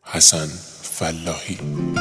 حسن فلاحی.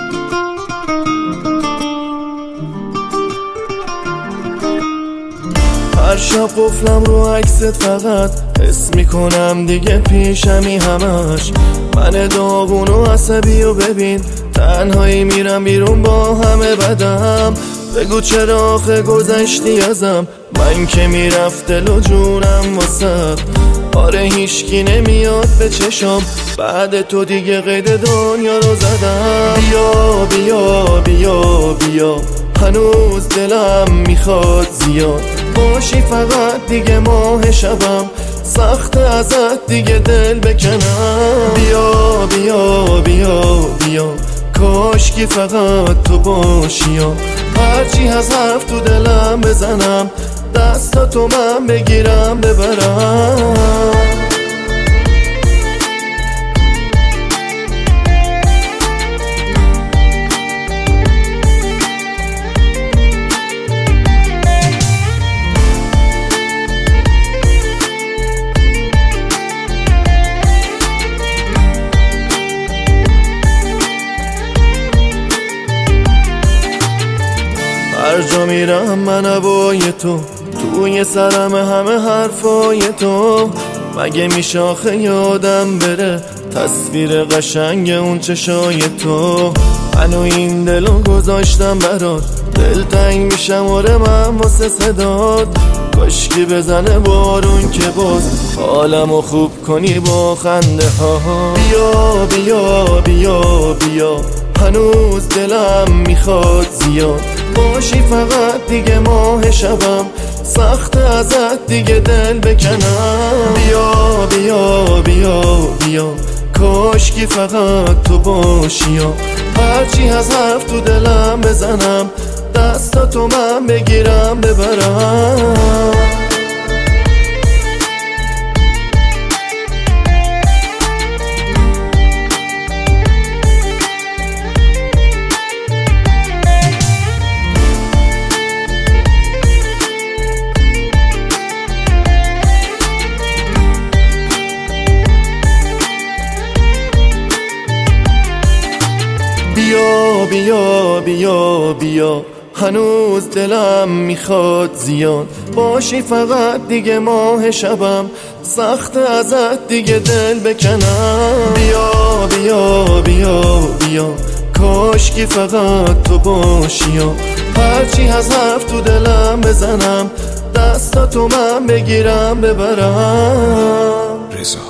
هر شب قفلم رو عکست فقط حس میکنم دیگه پیشمی همش. من داغون و عصبی و ببین تنهایی میرم بیرون با همه بدم. بگو چرا آخه گذشتی ازم، من که میرفت دل و جونم واسد. آره هیچکی نمیاد به چشم، بعد تو دیگه قید دنیا رو زدم. بیا بیا بیا بیا هنوز دلم میخواد زیاد باشی، فقط دیگه ماه شبم سخت ازت دیگه دل بکنم. بیا بیا بیا بیا کاشکی فقط تو باشی، هرچی از حرف تو دلم بزنم دستاتو من بگیرم ببرم. هر جا میرم من هوای تو، توی سرم همه حرفای تو. مگه میشه آخه یادم بره تصویر قشنگ اون چشای تو. منو این دلو گذاشتم برات، دلتنگ میشم آره من واسه صدات. کاشکی بزنه بارون که باز حالمو خوب کنی با خنده ها. بیا بیا بیا بیا هنوز دلم میخواد زیاد باشی، فقط دیگه ماه شبم سخت ازت دیگه دل بکنم. بیا بیا بیا بیا کاشکی فقط تو باشی، هرچی از حرف تو دلم بزنم دستاتو من بگیرم ببرم. بیا بیا بیا بیا هنوز دلم میخواد زیاد باشی، فقط دیگه ماه شبم سخت ازت دیگه دل بکنم. بیا بیا بیا بیا کاشکی فقط تو باشی، هرچی از حرف تو دلم بزنم دستاتو من بگیرم ببرم. رضا